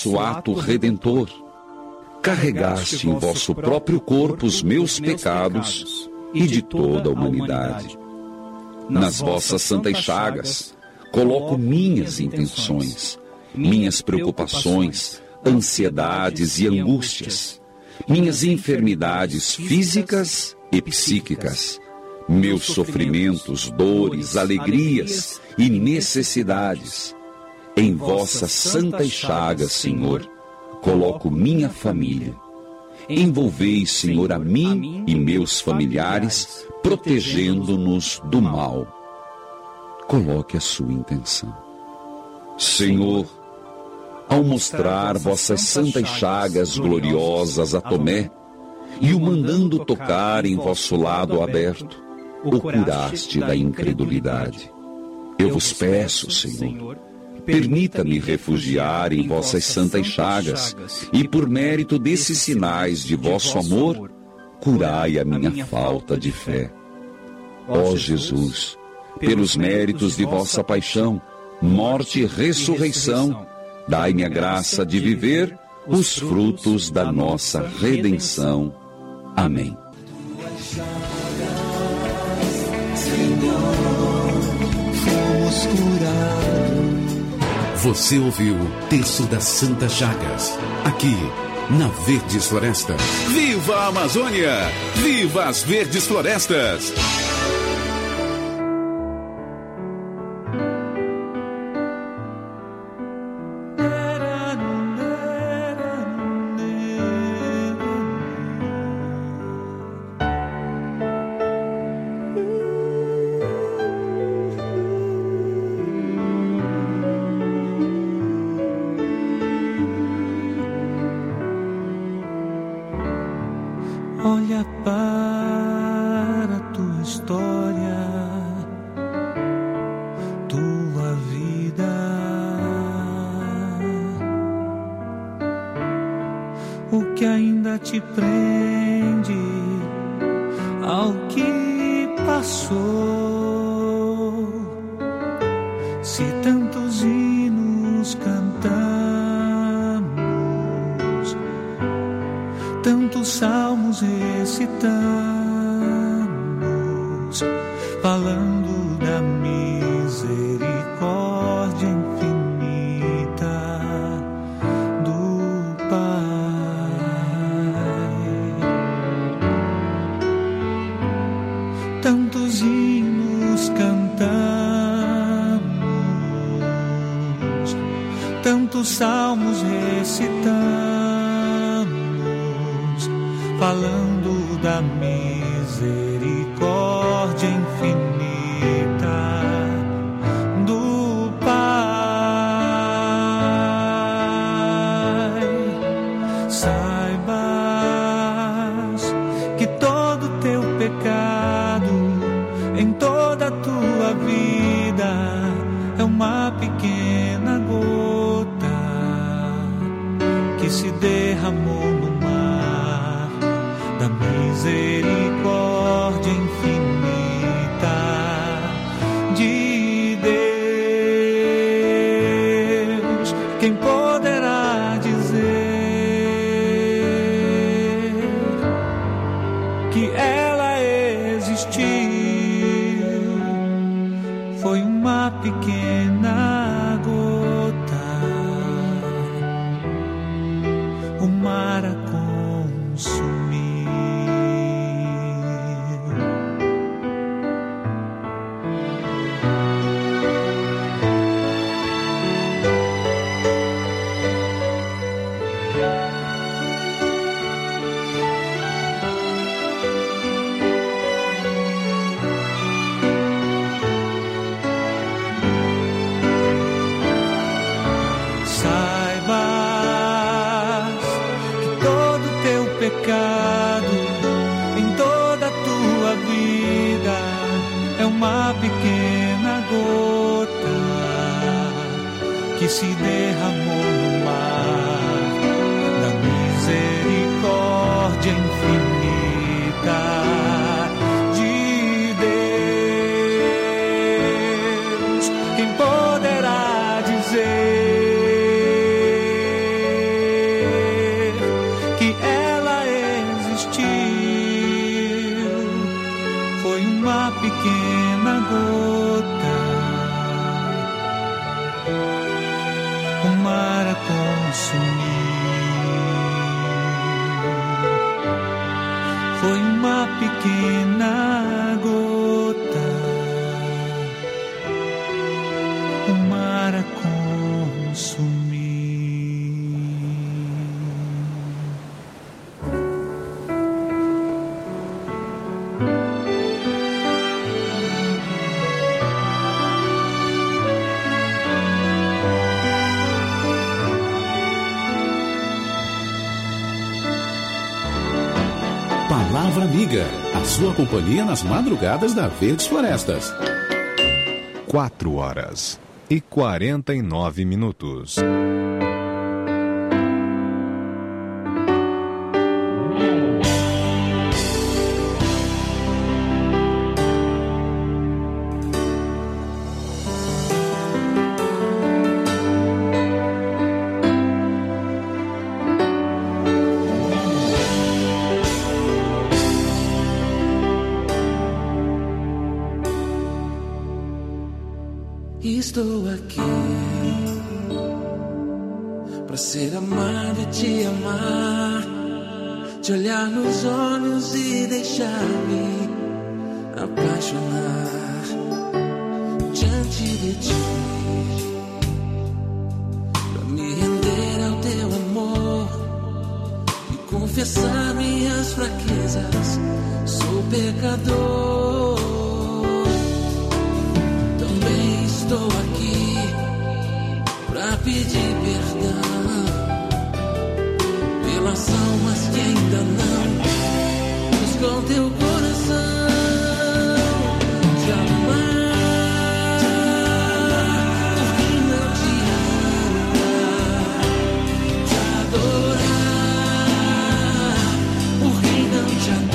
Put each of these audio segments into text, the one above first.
ato redentor. Carregaste em vosso próprio corpo os meus pecados e de toda a humanidade. Nas vossas santas chagas, coloco minhas intenções, minhas preocupações, ansiedades e angústias, minhas enfermidades físicas e psíquicas, meus sofrimentos, dores, alegrias e necessidades. Em vossas santas chagas, Senhor, coloco minha família. Envolvei, Senhor, a mim e meus familiares, protegendo-nos do mal. Coloque a sua intenção. Senhor, ao mostrar vossas santas chagas gloriosas a Tomé, e o mandando tocar em vosso lado aberto, o curaste da incredulidade. Eu vos peço, Senhor, permita-me refugiar em vossas santas chagas, e por mérito desses sinais de vosso amor, curai a minha falta de fé. Ó Jesus, pelos méritos de vossa paixão, morte e ressurreição, dai-me a graça de viver os frutos da nossa redenção. Amém. Você ouviu o Terço das Santas Chagas, aqui na Verdes Florestas. Viva a Amazônia! Viva as Verdes Florestas! Olha para a tua história, tua vida. O que ainda te prende ao que passou? Se tantos hinos cantamos, tantos salmos recitamos, falando da misericórdia infinita do Pai. Tantos hinos cantamos, tantos salmos recitamos, falando da misericórdia infinita do Pai. Saibas que todo teu pecado em toda a tua vida é uma pequena gota que se derramou no mar da misericórdia infinita de Deus. Quem poderá dizer que ela existiu? Foi uma pequena gota, o mar a consumir. Pecado em toda a tua vida é uma pequena gota que se derramou no mar da misericórdia infinita de Deus. Quem poderá dizer Palavra Amiga, a sua companhia nas madrugadas da Verdes Florestas. 4h49. Estou aqui pra ser amado e te amar, te olhar nos olhos e deixar-me apaixonar diante de ti, pra me render ao teu amor e confessar minhas fraquezas. Sou pecador. Estou aqui pra pedir perdão pelas almas que ainda não buscam teu coração. Te amar por quem não te ama, te adorar por quem não te adora.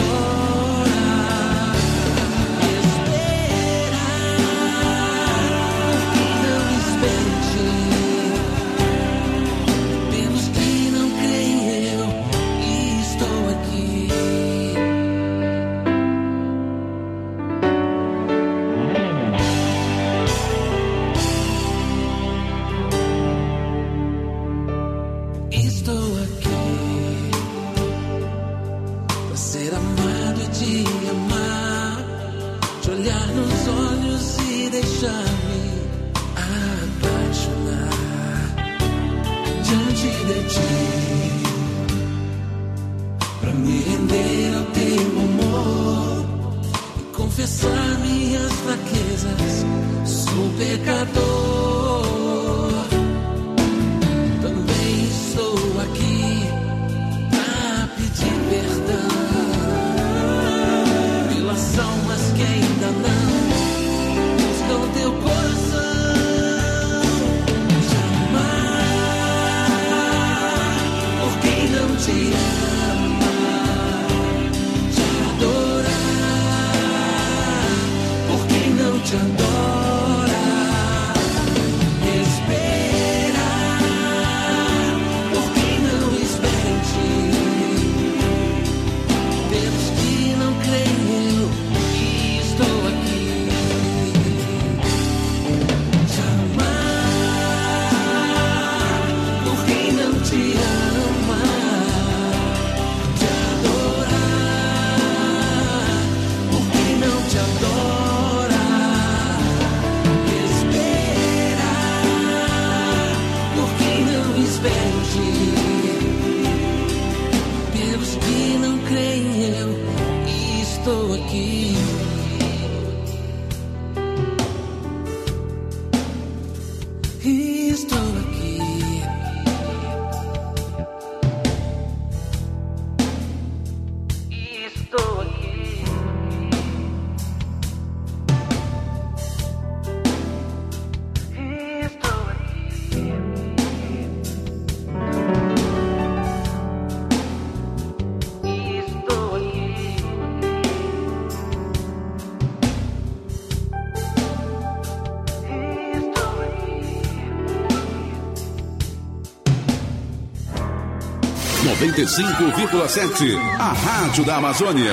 Confessar minhas fraquezas, sou pecador. Também estou aqui pra pedir perdão pelas almas que ainda não buscam teu coração. Te amar por quem não te ama, te adorar não te adora, esperar por quem não espera em ti, pelos que não creem eu estou aqui. Te amar por quem não te ama, te adorar por quem não te adora. Pelos que não creem eu estou aqui. Estou aqui. Estou aqui. Estou aqui. 95,7, a Rádio da Amazônia.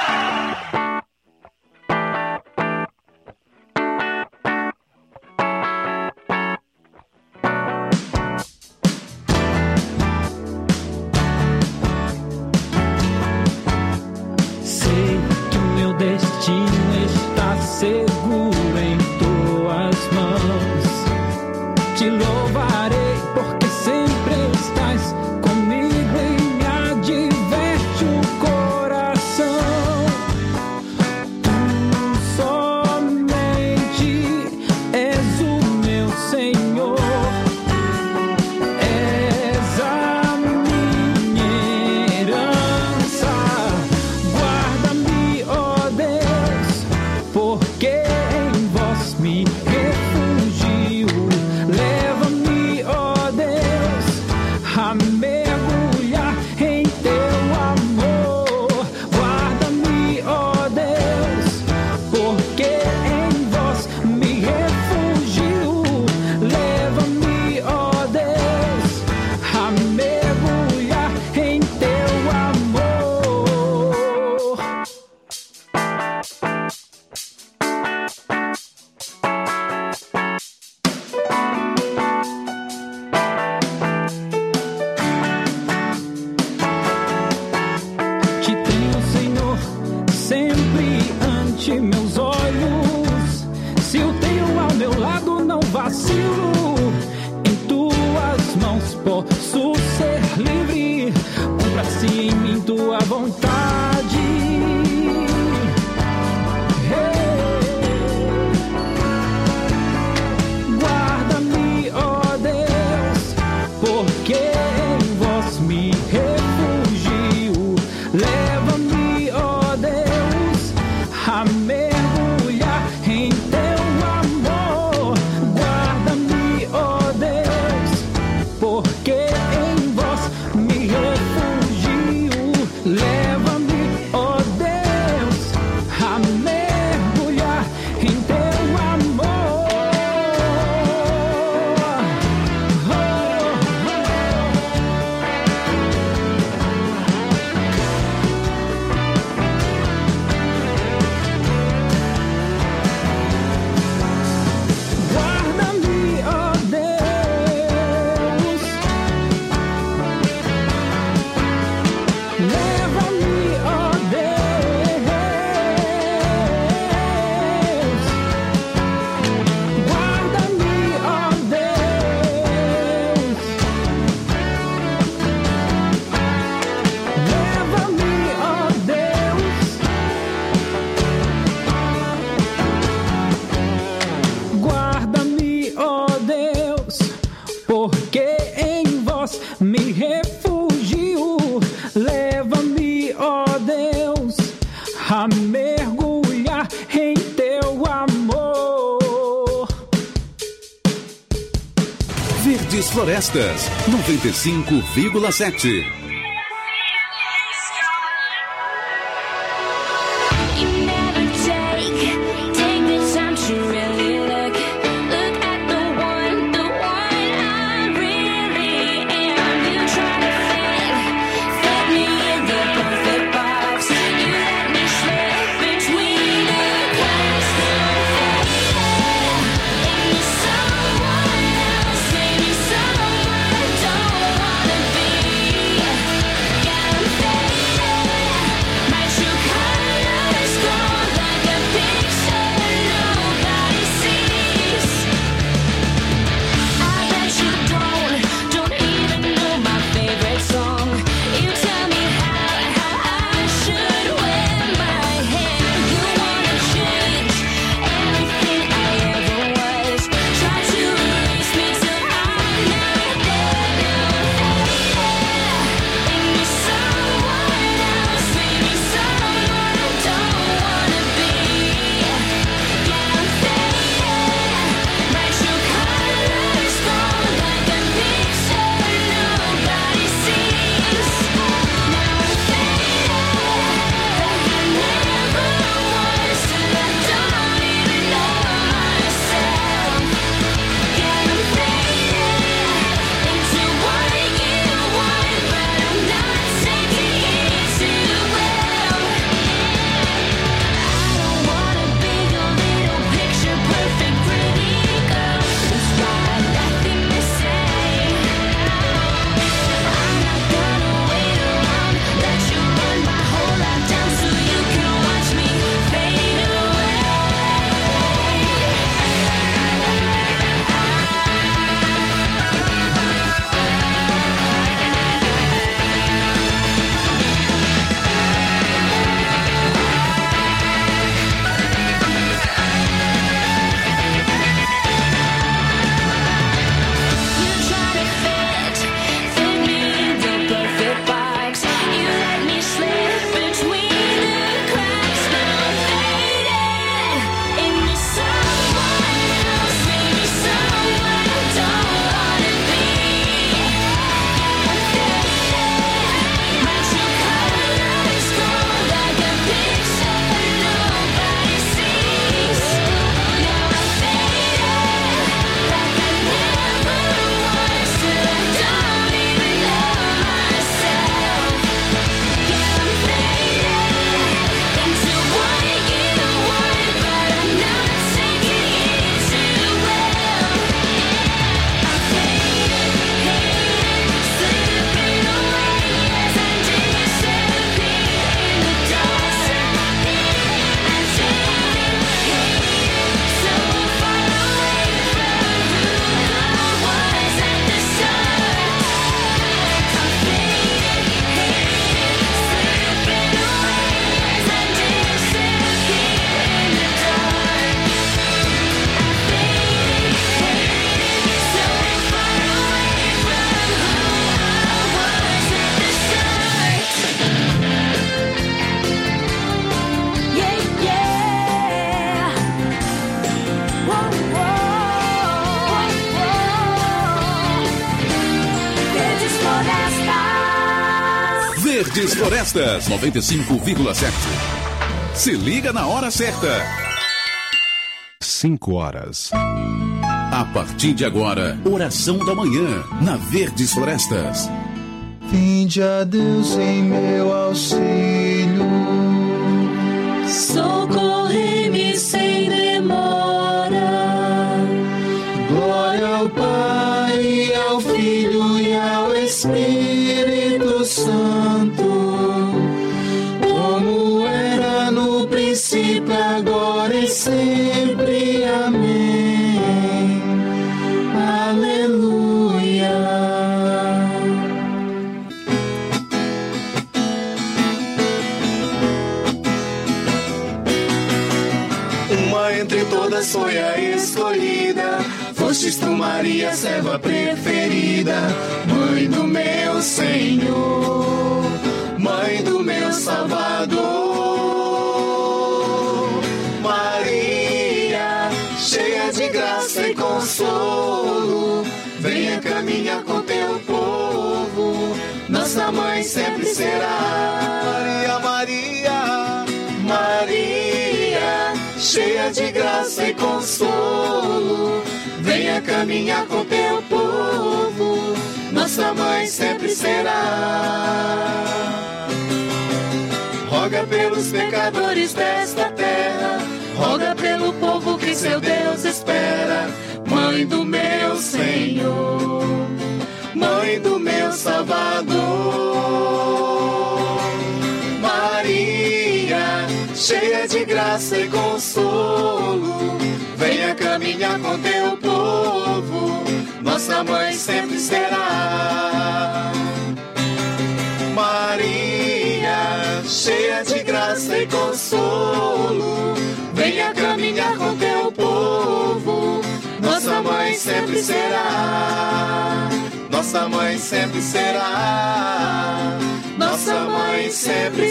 Sei que meu destino está seguro em tuas mãos. Te louvarei porque sempre estás comigo e me adverte o coração. Tu somente és o meu Senhor, és a minha herança. vontade. Guarda-me, ó Deus, porque em vós me refugio. Leva-me, ó Deus, a mergulhar em teu amor. Guarda-me, ó Deus, porque em vós me refugio. Leva-me, ó Deus, a mergulhar em teu amor. Guarda-me, ó Deus, leva-me, ó Deus, guarda-me, ó Deus, leva-me, ó Deus, guarda-me, ó Deus, porque em vós me refugio. Leva-me, ó Deus, a mergulhar em teu amor. Verdes Florestas, 95,7. You never take the time to really look at the one I really am. You try to fit me in the perfect box. You let me slip between the cracks. Maybe someone else, maybe someone I don't wanna be. Florestas. Verdes Florestas 95,7. Se liga na hora certa. 5 horas. A partir de agora, oração da manhã na Verdes Florestas. Vinde a Deus em meu auxílio, socorre-me sem demora. Glória ao Pai, ao Filho e ao Espírito Santo, como era no princípio, agora e sempre. Amém. Aleluia. Uma entre todas foi a escolhida, fostes tu, Maria, serva preferida, mãe do meu Senhor, mãe do meu Salvador. Maria, cheia de graça e consolo, venha caminhar com teu povo, nossa mãe sempre será. Maria, Maria, Maria, cheia de graça e consolo, venha caminhar com teu povo, nossa mãe sempre será. Roga pelos pecadores desta terra, roga pelo povo que seu Deus espera. Mãe do meu Senhor, mãe do meu Salvador. Maria, cheia de graça e consolo, venha caminhar com teu povo, nossa mãe sempre será. Maria, cheia de graça e consolo, venha caminhar com teu povo, nossa mãe sempre será. Nossa mãe sempre será. Nossa mãe sempre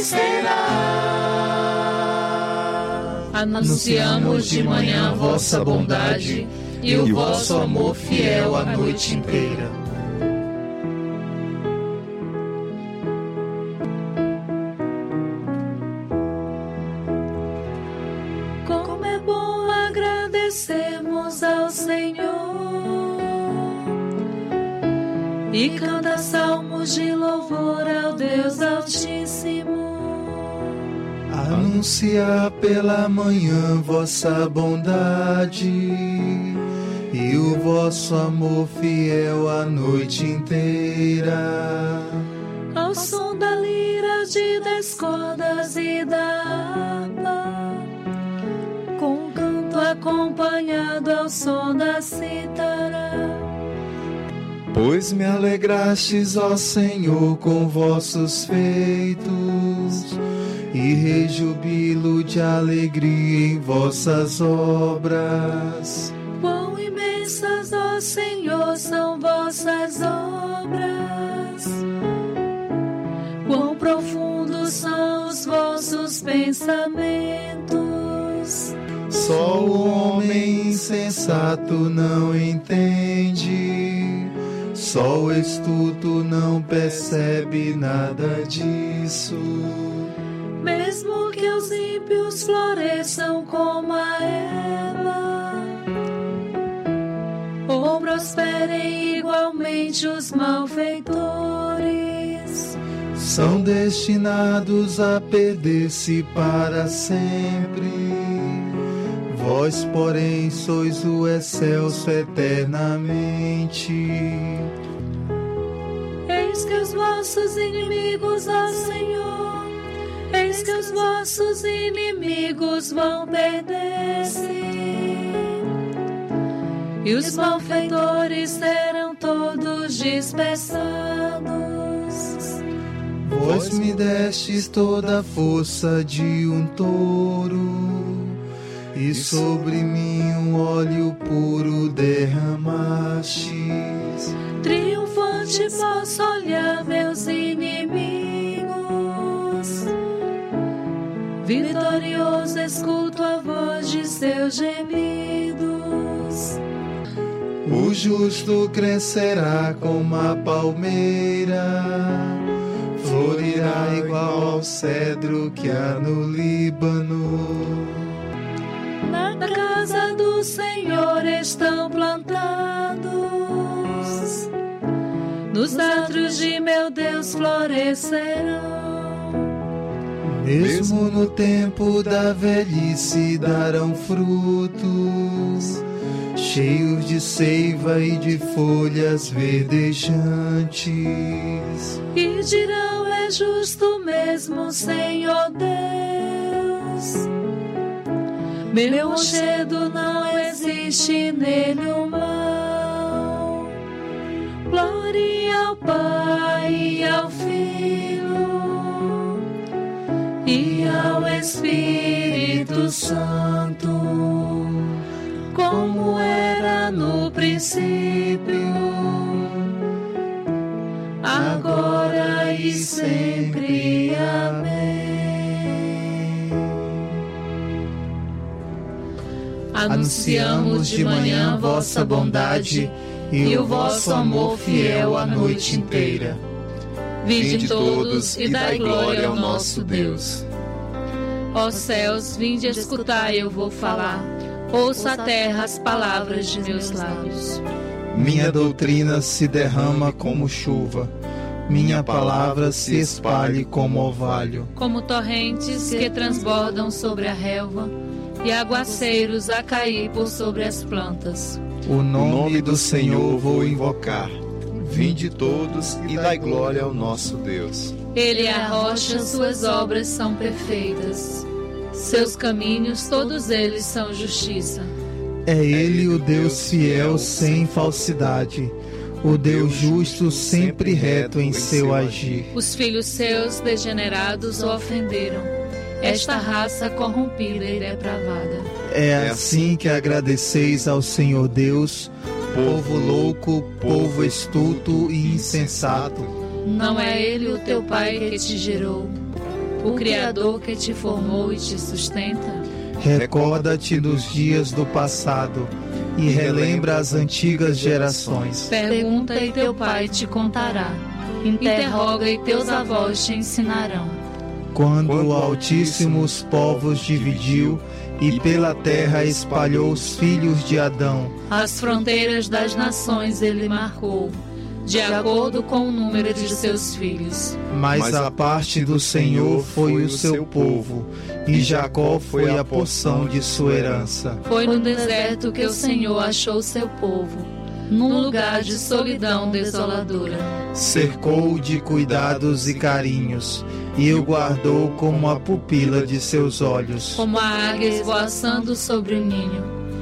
será. Anunciamos de manhã a vossa bondade e o vosso amor fiel a noite inteira. Como é bom agradecermos ao Senhor e cantar salmos de louvor ao Deus Altíssimo. Anunciar pela manhã vossa bondade e o vosso amor fiel a noite inteira. Ao som da lira de 10 cordas e da harpa, com canto acompanhado ao som da cítara. Pois me alegrastes, ó Senhor, com vossos feitos, e rejubilo de alegria em vossas obras. Quão imensas, ó Senhor, são vossas obras, quão profundos são os vossos pensamentos. Só o homem insensato não entende, só o estulto não percebe nada disso. Mesmo que os ímpios floresçam como a erva, ou prosperem igualmente os malfeitores, são destinados a perder-se para sempre. Vós, porém, sois o excelso eternamente. Eis que os vossos inimigos, ó Senhor, eis que os vossos inimigos vão perder-se, e os malfeitores serão todos dispersados. Vós me destes toda a força de um touro, e sobre mim um óleo puro derramastes. Triunfante posso olhar meus inimigos, vitorioso escuto a voz de seus gemidos. O justo crescerá como a palmeira, florirá igual ao cedro que há no Líbano. Na casa do Senhor estão plantados, nos atos de meu Deus florescerão. Mesmo no tempo da velhice darão frutos, cheios de seiva e de folhas verdejantes. E dirão: é justo mesmo, Senhor Deus. Meu rochedo não existe nele o mal. Glória ao Pai e ao Filho e ao Espírito Santo, como era no princípio, agora e sempre. Amém. Anunciamos de manhã vossa bondade e o vosso amor fiel a noite inteira. Vinde todos e dai glória ao nosso Deus. Ó céus, vinde escutar, eu vou falar. Ouça a terra as palavras de meus lábios. Minha doutrina se derrama como chuva, minha palavra se espalhe como orvalho. Como torrentes que transbordam sobre a relva e aguaceiros a cair por sobre as plantas. O nome do Senhor vou invocar. Vinde todos e dai glória ao nosso Deus. Ele é a rocha, suas obras são perfeitas. Seus caminhos, todos eles são justiça. É Ele o Deus fiel sem falsidade, o Deus justo sempre reto em seu agir. Os filhos seus degenerados o ofenderam, esta raça corrompida e depravada. É assim que agradeceis ao Senhor Deus, povo louco, povo estulto e insensato. Não é Ele o teu Pai que te gerou, o Criador que te formou e te sustenta? Recorda-te dos dias do passado e relembra as antigas gerações. Pergunta e teu Pai te contará, interroga e teus avós te ensinarão. Quando o Altíssimo os povos dividiu e pela terra espalhou os filhos de Adão, as fronteiras das nações ele marcou, de acordo com o número de seus filhos. Mas a parte do Senhor foi o seu povo, e Jacó foi a porção de sua herança. Foi no deserto que o Senhor achou seu povo, num lugar de solidão desoladora. Cercou-o de cuidados e carinhos, e o guardou como a pupila de seus olhos. Como a águia esvoaçando sobre o ninho,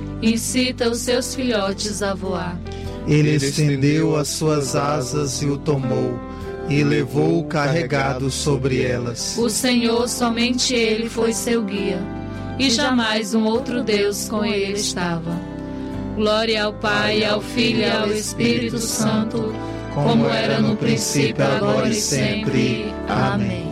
incita os seus filhotes a voar. Ele estendeu as suas asas e o tomou, e levou-o carregado sobre elas. O Senhor, somente Ele foi seu guia, e jamais um outro Deus com Ele estava. Glória ao Pai, ao Filho e ao Espírito Santo, como era no princípio, agora e sempre. Amém.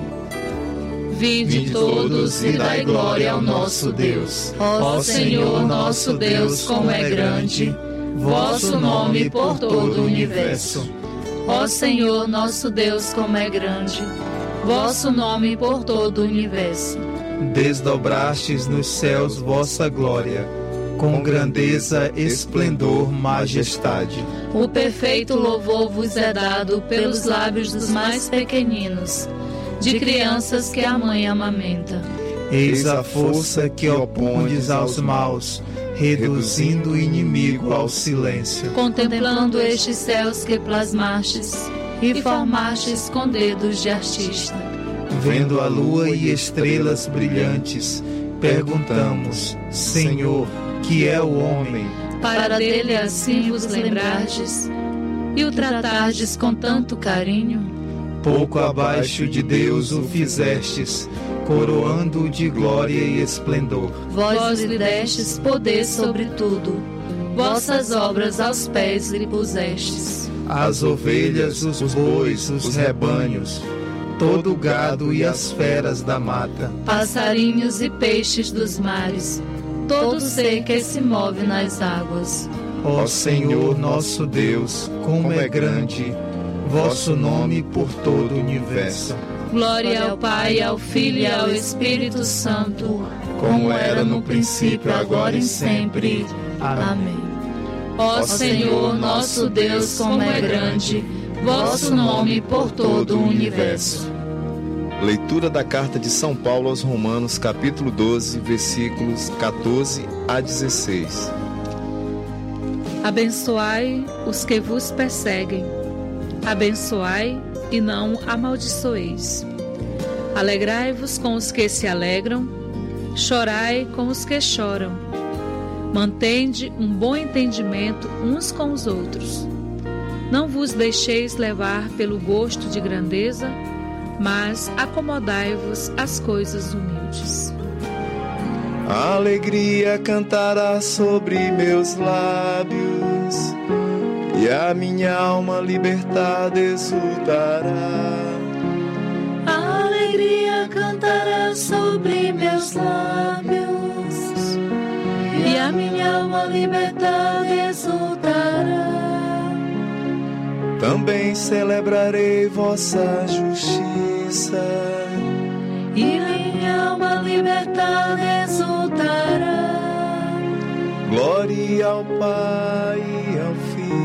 Vinde todos e dai glória ao nosso Deus. Ó Senhor, nosso Deus, como é grande vosso nome por todo o universo. Ó Senhor, nosso Deus, como é grande vosso nome por todo o universo. Desdobrastes nos céus vossa glória, com grandeza, esplendor, majestade. O perfeito louvor vos é dado pelos lábios dos mais pequeninos, de crianças que a mãe amamenta. Eis a força que opondes aos maus, reduzindo o inimigo ao silêncio. Contemplando estes céus que plasmastes e formastes com dedos de artista. Vendo a lua e estrelas brilhantes, perguntamos: Senhor, que é o homem? Para dele assim vos lembrardes e o tratardes com tanto carinho. Pouco abaixo de Deus o fizestes, coroando-o de glória e esplendor. Vós lhe destes poder sobre tudo, vossas obras aos pés lhe pusestes. As ovelhas, os bois, os rebanhos, todo o gado e as feras da mata, passarinhos e peixes dos mares, todo ser que se move nas águas. Ó Senhor nosso Deus, como é grande vosso nome por todo o universo. Glória ao Pai, ao Filho e ao Espírito Santo, como era no princípio, agora e sempre. Amém. Ó Senhor nosso Deus, como é grande vosso nome por todo o universo. Leitura da carta de São Paulo aos Romanos, capítulo 12, versículos 14 a 16. Abençoai os que vos perseguem, abençoai e não amaldiçoeis. Alegrai-vos com os que se alegram, chorai com os que choram. Mantende um bom entendimento uns com os outros. Não vos deixeis levar pelo gosto de grandeza, mas acomodai-vos às coisas humildes. A alegria cantará sobre meus lábios, e a minha alma libertada exultará. A alegria cantará sobre meus lábios, e a minha alma libertada exultará. Também celebrarei vossa justiça, e minha alma libertada exultará. Glória ao Pai e ao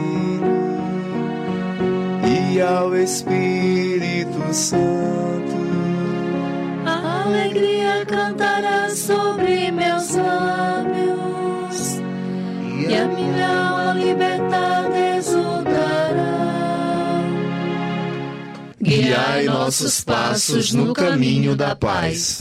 Filho e ao Espírito Santo. A alegria cantará sobre meus lábios, e a minha alma libertada exultará. Guiai nossos passos no caminho da paz.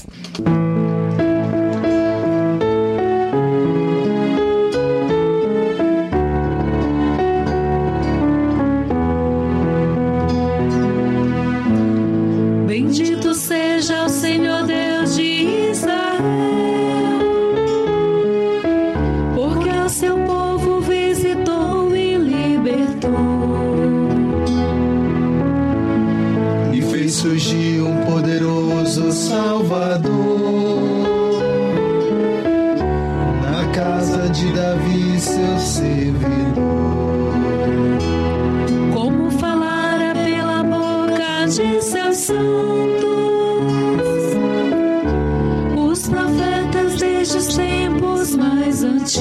Bendito seja o Senhor Deus de Israel, porque o seu povo visitou e libertou. E fez surgir um poderoso Salvador na casa de Davi, seu servidor. Como falara pela boca de seus santos, os profetas desde os tempos mais antigos,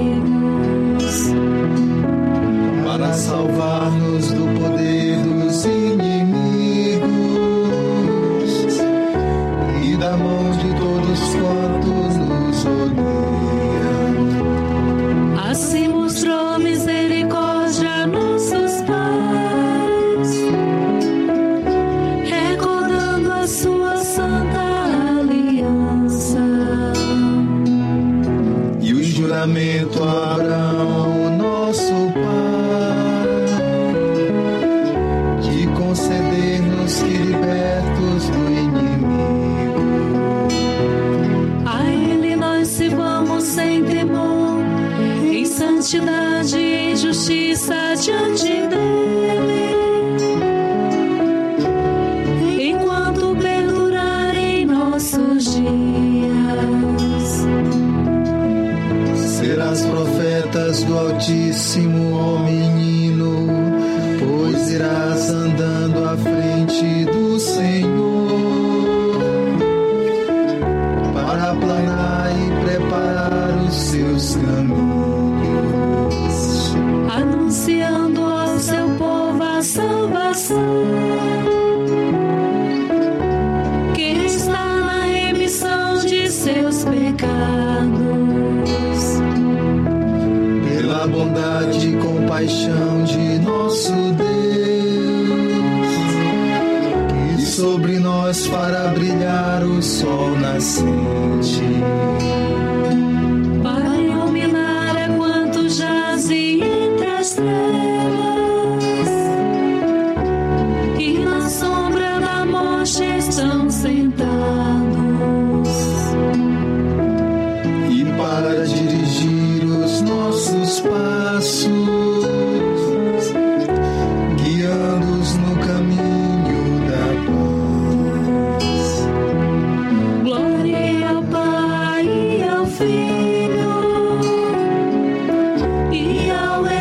Para salvar-nos do poder dos inimigos e da mão de todos quantos nos odeiam. assim mostrou misericórdia a nossos pais, recordando a sua santa aliança. E o juramento a Abraão, nosso pai, de conceder-nos que libertos do inimigo, A ele nós sirvamos sem temor, em santidade e em justiça diante dele, enquanto perdurarem nossos dias. serás profetas do Altíssimo, ó menino, pois irás andando à frente do Senhor, para aplanar e preparar os seus caminhos, Anunciando ao seu povo a salvação, que está na remissão de seus pecados. pela bondade e compaixão de nosso Deus, que sobre nós fará brilhar o sol nascente, Para iluminar a quanto jaze entre as trevas, e na sombra da morte estão sentados. e para dirigir os nossos passos, guiando-os no caminho da paz. Glória ao Pai e ao Filho e ao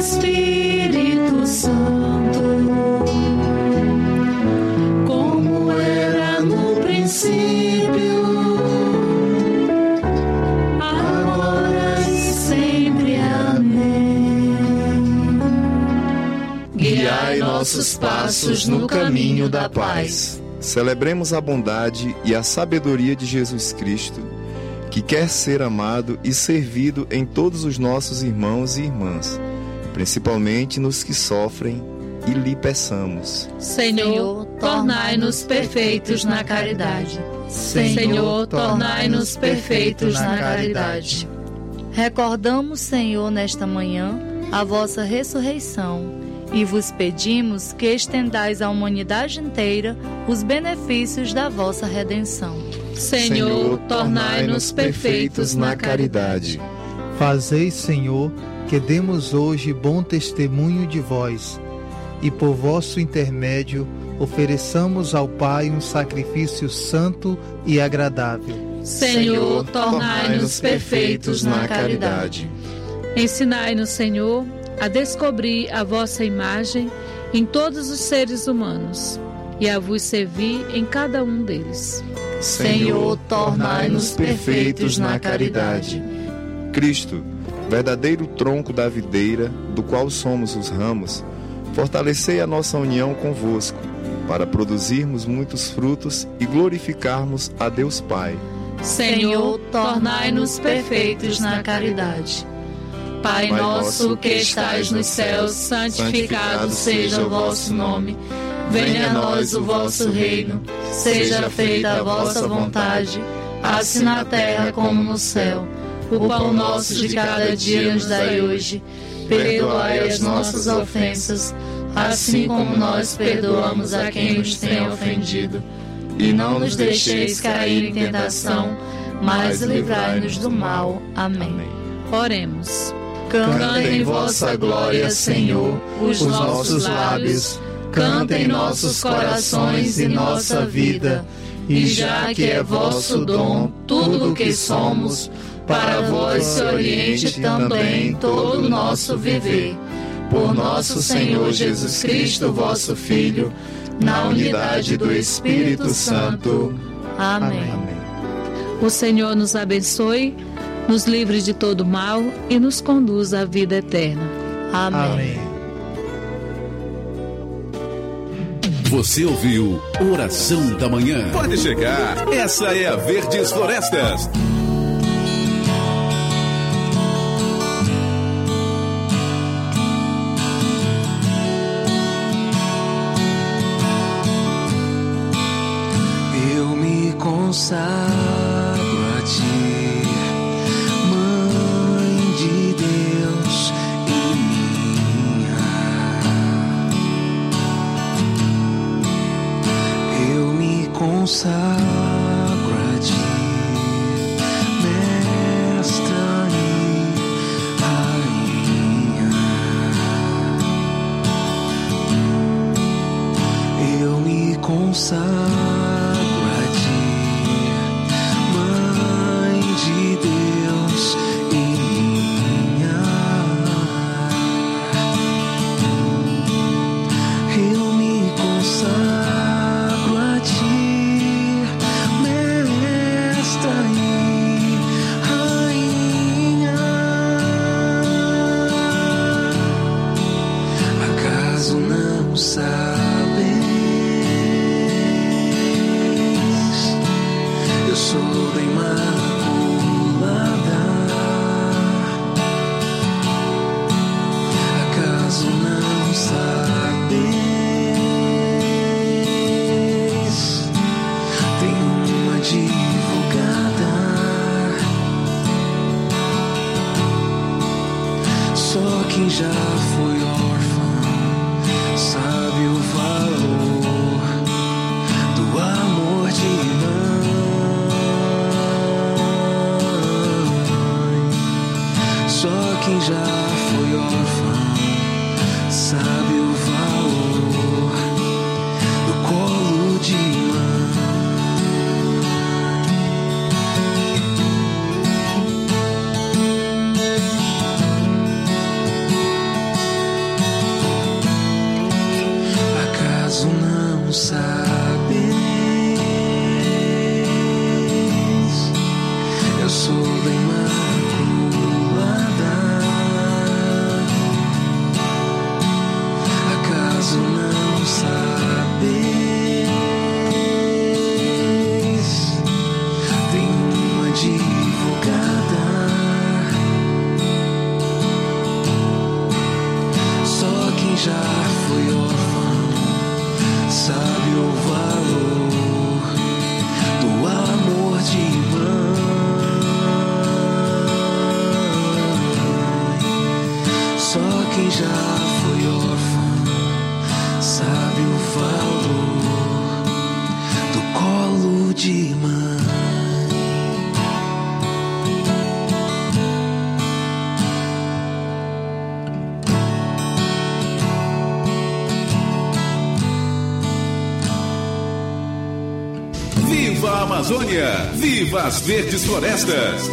passos no caminho da paz. Celebremos a bondade e a sabedoria de Jesus Cristo, que quer ser amado e servido em todos os nossos irmãos e irmãs, principalmente nos que sofrem, e lhe peçamos. Senhor, tornai-nos perfeitos na caridade. Senhor, tornai-nos perfeitos na caridade. Recordamos, Senhor, nesta manhã, a vossa ressurreição e vos pedimos que estendais à humanidade inteira os benefícios da vossa redenção. Senhor, tornai-nos perfeitos na caridade. Fazei, Senhor, que demos hoje bom testemunho de vós, e por vosso intermédio ofereçamos ao Pai um sacrifício santo e agradável. Senhor, tornai-nos perfeitos na caridade. Ensinai-nos, Senhor, a descobrir a vossa imagem em todos os seres humanos e a vos servir em cada um deles. Senhor, tornai-nos perfeitos na caridade. Cristo, verdadeiro tronco da videira, do qual somos os ramos, fortalecei a nossa união convosco, para produzirmos muitos frutos e glorificarmos a Deus Pai. Senhor, tornai-nos perfeitos na caridade. Pai nosso que estais nos céus, santificado seja o vosso nome. Venha a nós o vosso reino. Seja feita a vossa vontade, assim na terra como no céu. O pão nosso de cada dia nos dai hoje. Perdoai as nossas ofensas, assim como nós perdoamos a quem nos tem ofendido. E não nos deixeis cair em tentação, mas livrai-nos do mal. Amém. Oremos. Cantem vossa glória, Senhor, os nossos lábios. Cantem nossos corações e nossa vida. E já que é vosso dom tudo o que somos, para vós se oriente também todo o nosso viver. Por nosso Senhor Jesus Cristo, vosso Filho, na unidade do Espírito Santo. Amém. O Senhor nos abençoe, nos livre de todo mal e nos conduz à vida eterna. Amém. Você ouviu Oração da Manhã. Pode chegar, essa é a Verdes Florestas. Consagro a ti, Mãe de Deus e minha. Eu me consagro a ti, Mestra e Rainha. Eu me consagro Viva a Amazônia! Viva as verdes florestas!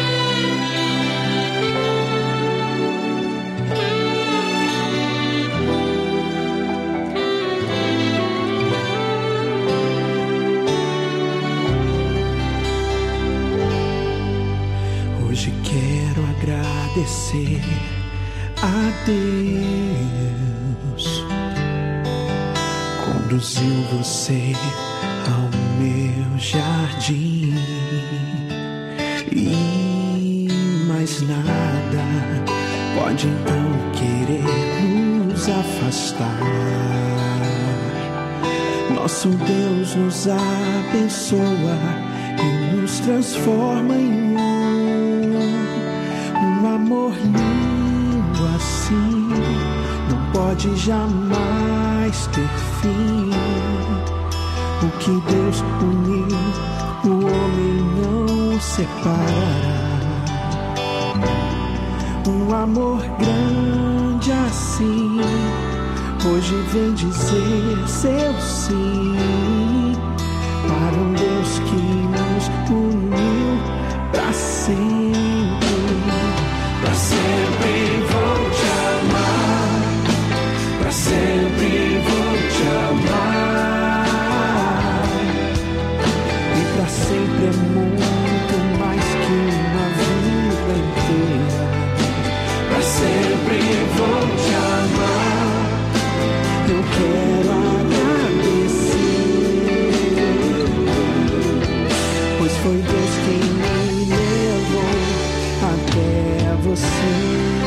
Hoje quero agradecer a Deus. Conduziu você ao meu jardim e mais nada pode então querer nos afastar. Nosso Deus nos abençoa e nos transforma em um amor lindo assim. Não pode jamais ter fim. O que Deus uniu, o homem não separará. Um amor grande assim, hoje vem dizer seu sim para um Deus que nos uniu pra sempre. Pra sempre vou te amar, pra sempre vou te amar. E pra sempre é muito mais que uma vida inteira. Pra sempre vou te amar, eu quero agradecer, pois foi Deus quem me levou até você.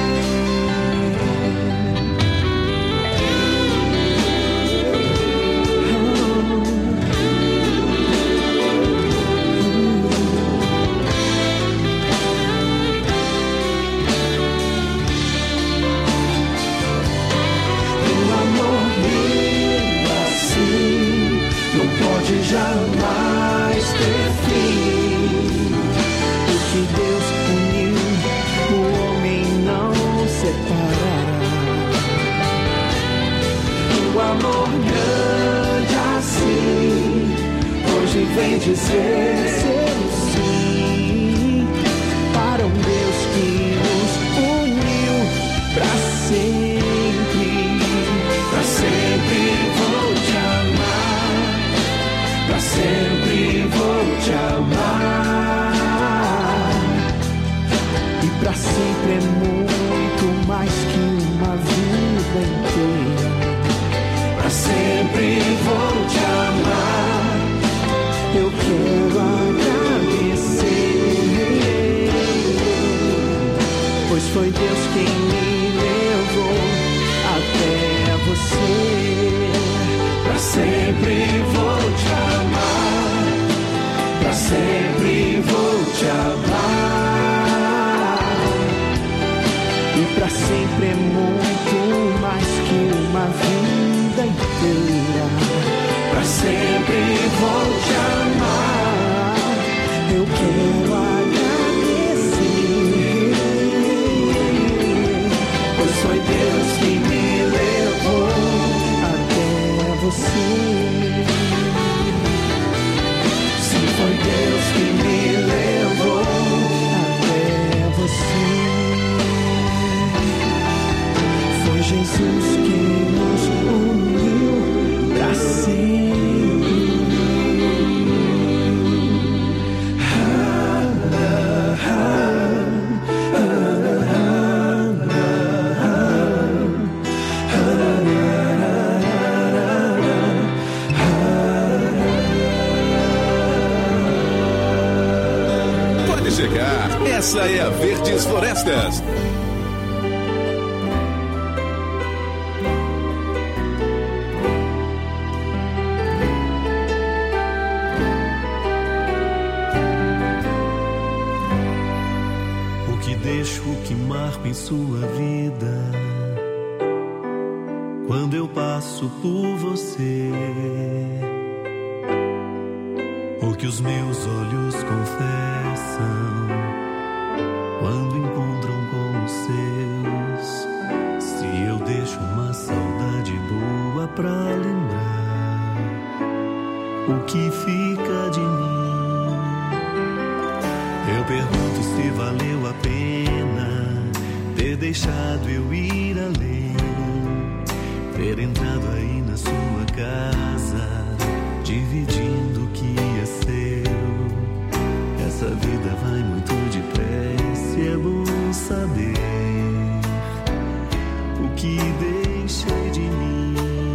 Jamais ter fim. O que Deus uniu, o homem não separará. Um amor grande assim, hoje vem dizer seu sim para um Deus que nos uniu pra sempre. Pra sempre vou te amar, pra sempre vou te amar. E pra sempre é muito mais que uma vida inteira. Pra sempre vou te amar, eu quero agradecer, pois foi Deus quem me levou até você. Pra sempre vou te amar, pra sempre vou te amar. E pra sempre é muito mais que uma vida inteira. Pra sempre vou te amar, eu quero agradecer, pois foi Deus que me levou até você. Se foi Deus que me levou até você, foi Jesus que nos uniu pra sempre. Pode chegar, essa é a Verdes Florestas. O que deixo, o que marco em sua vida, quando eu passo por você, o que os meus olhos confessam quando encontram com os seus. Se eu deixo uma saudade boa pra lembrar, o que fica de mim. Eu pergunto se valeu a pena ter deixado eu ir além, ter entrado aí na sua casa, dividindo o que é seu. Essa vida vai muito depressa e é bom saber o que deixei de mim.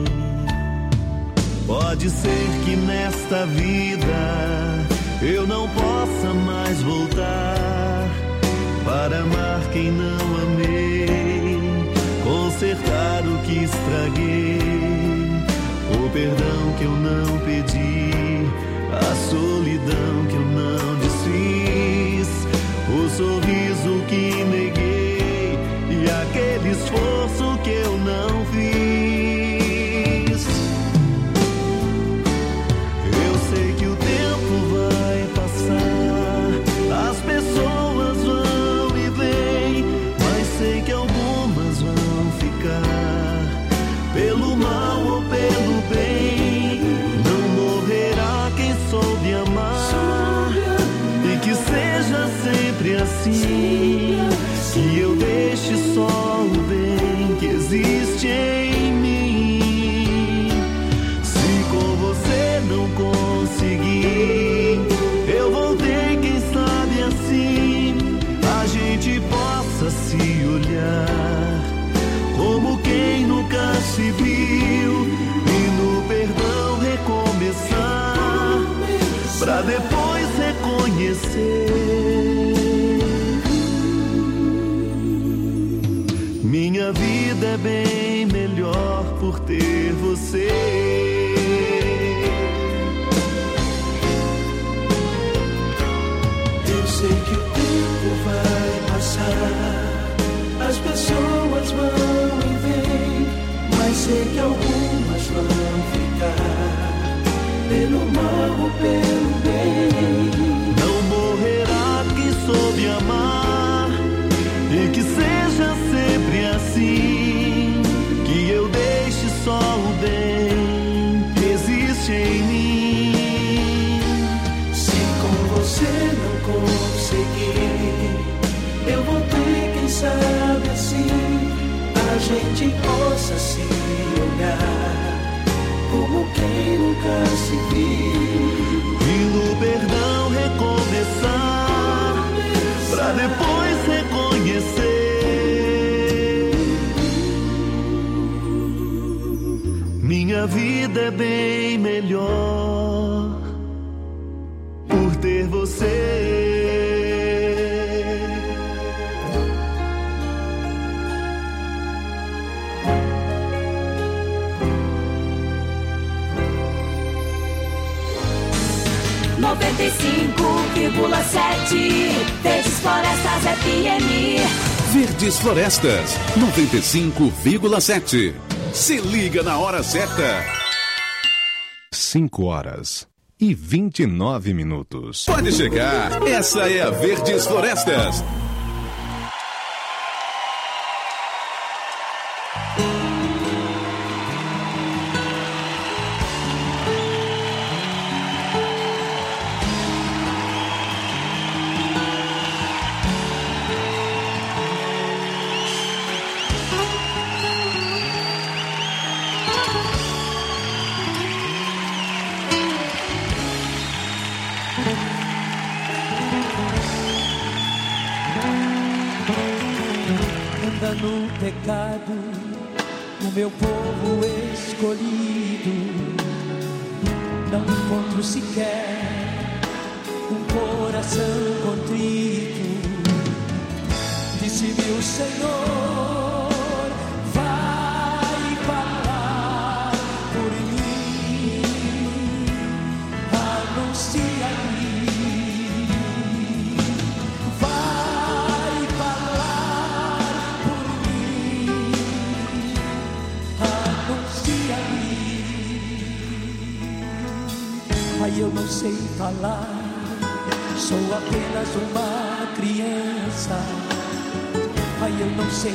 Pode ser que nesta vida eu não possa mais voltar para amar quem não amei, consertar o que estraguei, o perdão que eu não pedi, a solidão que eu não desfiz, o sorriso que neguei e aquele esforço que eu não fiz. Eu sei que o tempo vai passar, as pessoas vão e vêm, mas sei que algumas vão ficar, pelo mal ou pelo bem. Não morrerá quem soube amar, e que seja sempre assim, que eu deixe só o bem que existe em mim. Se com você não conseguir, eu voltei, quem sabe assim a gente possa se olhar como quem nunca se viu, e no perdão recomeçar, pra depois reconhecer. Minha vida é bem melhor por ter você. Eu sei que o tempo vai passar, as pessoas vão e vêm, mas sei que algumas vão ficar, pelo mal ou pelo bem. Não morrerá quem soube amar, e que seja sempre assim, que eu deixe só o bem que existe em mim. Se com você não conseguir, eu vou ter, quem sabe assim, a gente possa se olhar como quem nunca se viu, e no perdão recomeçar, pra depois reconhecer. Minha vida é bem melhor por ter você. Verdes Florestas FM. Verdes Florestas 95,7. Se liga na hora certa. 5h29. Pode chegar. Essa é a Verdes Florestas. Anda no pecado, o meu povo escolhido. Não encontro sequer um coração contrito. Disse-me o Senhor, vai falar por mim, anuncia-me. Ai, eu não sei falar, sou apenas uma criança. Ai, eu não sei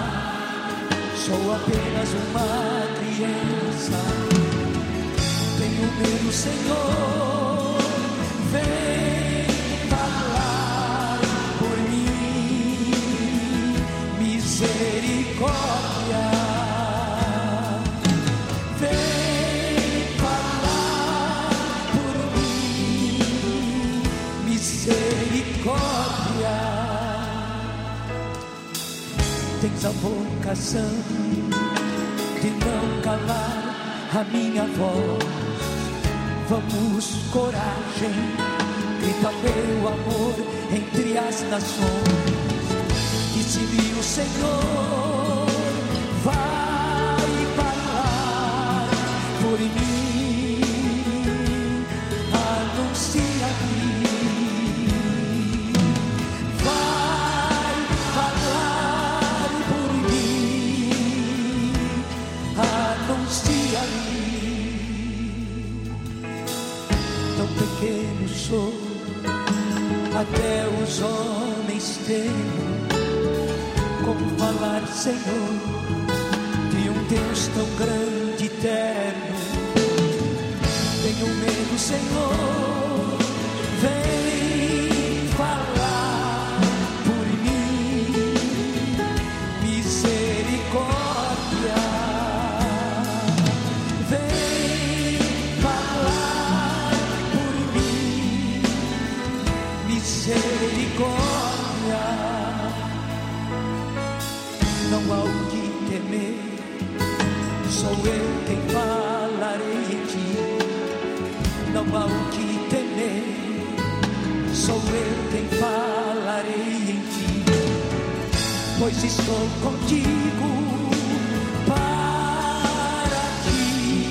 falar, sou apenas uma criança. Tenho Tenho medo, Senhor, vem falar por mim, misericórdia. Vem falar por mim, misericórdia. Tens a vocação de não calar a minha voz. Vamos, coragem, grita meu amor entre as nações. Disse-me o Senhor, vai falar por mim, anuncia-me. Vai falar por mim, anuncia-me. Tão pequeno sou, até os homens temem. Como falar, Senhor, de um Deus tão grande e eterno. Tenho medo, Senhor, vem falar por mim, misericórdia. Vem falar por mim, misericórdia. Não há o que temer, sou eu quem falarei em ti. Não há o que temer, sou eu quem falarei em ti. Pois estou contigo para te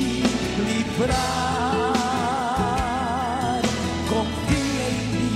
livrar. Confia em mim.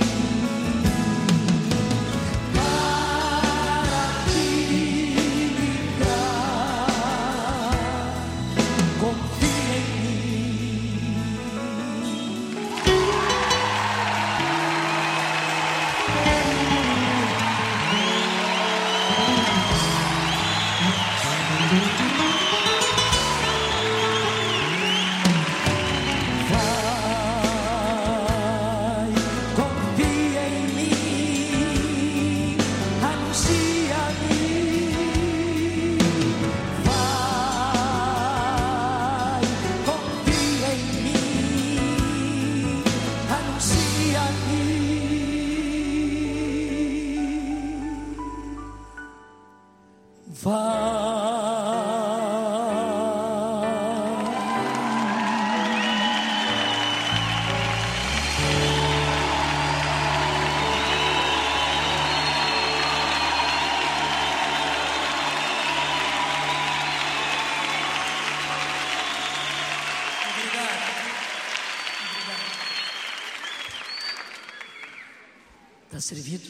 Está servido?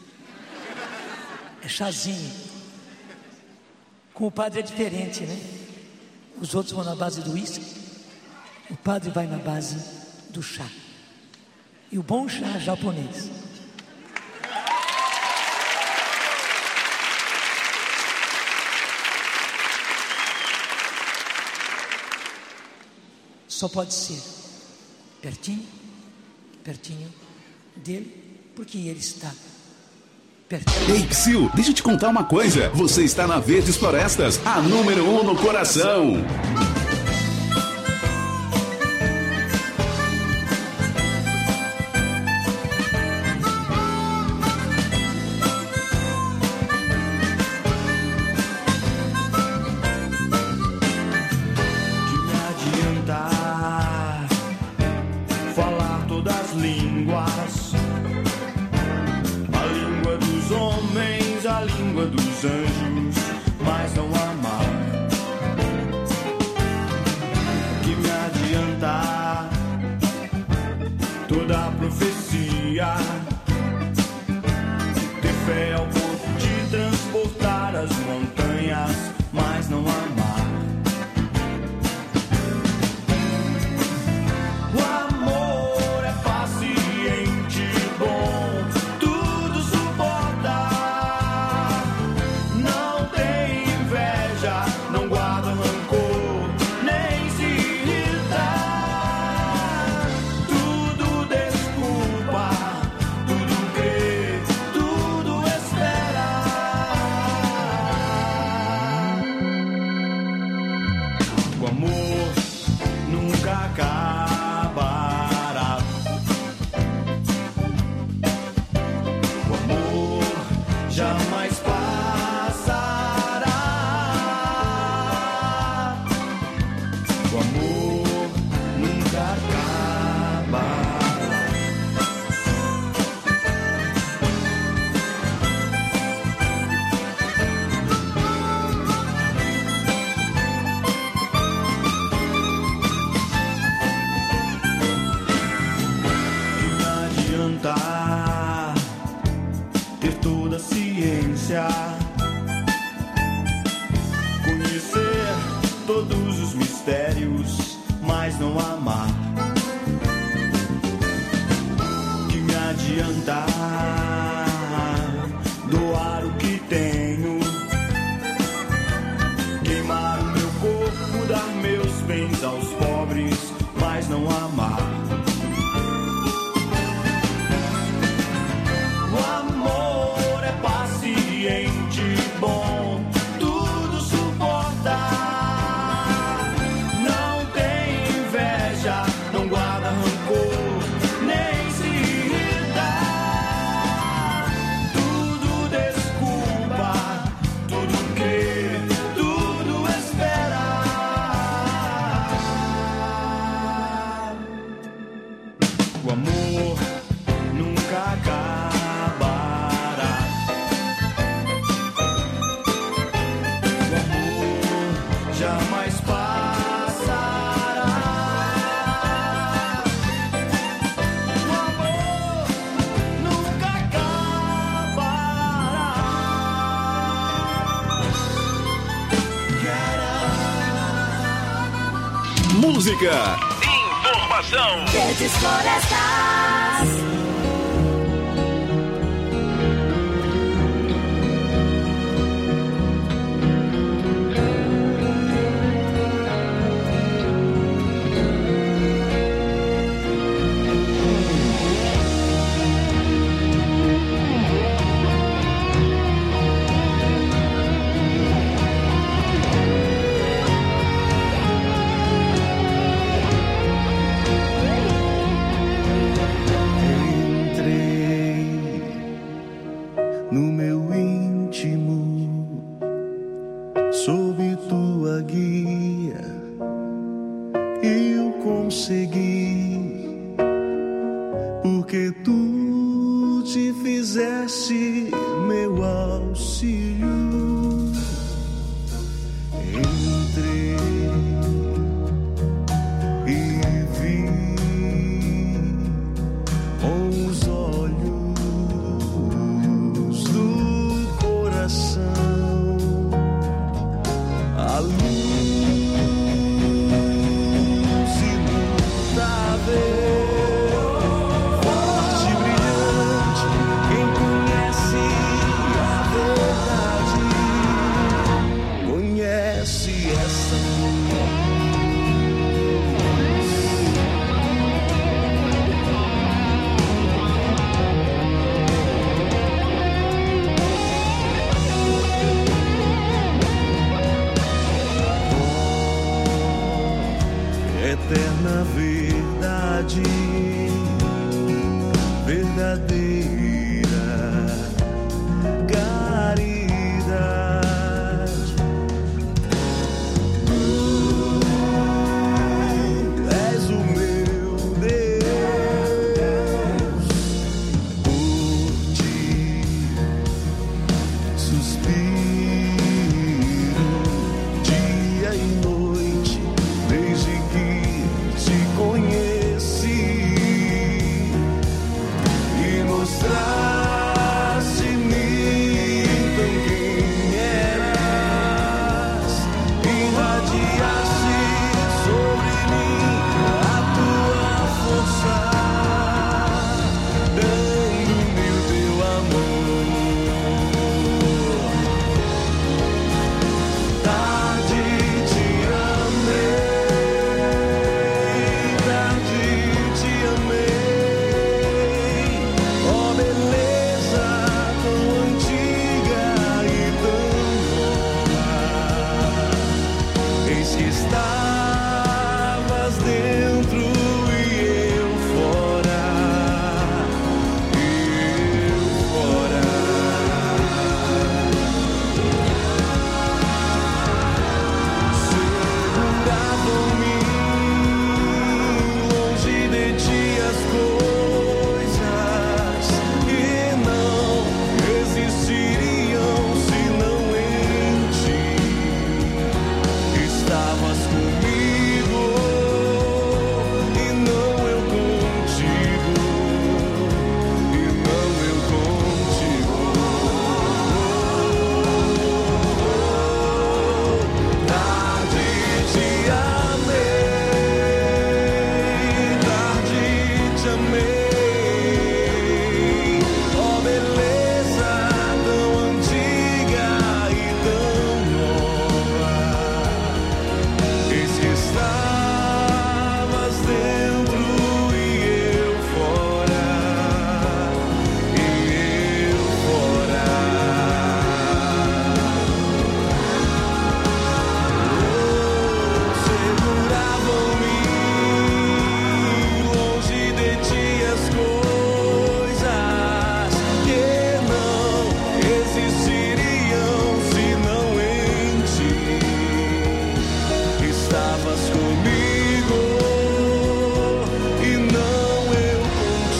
É chazinho. Com o padre é diferente, né? Os outros vão na base do uísque, o padre vai na base do chá. E o bom chá japonês. Só pode ser pertinho, pertinho dele, porque ele está pertinho. Ei, Psyu, deixa eu te contar uma coisa. Você está na Verdes Florestas, a número 1 no coração. Dos anjos, mas não amar. Que me adiantar toda a profecia, ter fé ao ponto de transportar as montanhas, mas não amar. O amor é paciente, bom, tudo suporta. Não guarda rancor, nem se irrita. adiantar ter toda a ciência, conhecer todos os mistérios, mas não amar. Que me adiantar doar o que tenho, queimar o meu corpo, dar meus bens aos pobres, mas não amar. O amor é paciente, bom, tudo suporta. Não tem inveja, não guarda rancor, nem se irrita. Tudo desculpa, tudo crê, tudo espera. O amor nunca acabará. O amor jamais passará. O amor nunca acabará. Música, informação, Verdes Florestas. No meu íntimo, sob tua guia, eu consegui, porque tu te fizeste meu auxílio. Entrei e vi com os olhos do coração a luz imutável, forte e brilhante. Quem conhece a verdade conhece essa eterna verdade, verdadeira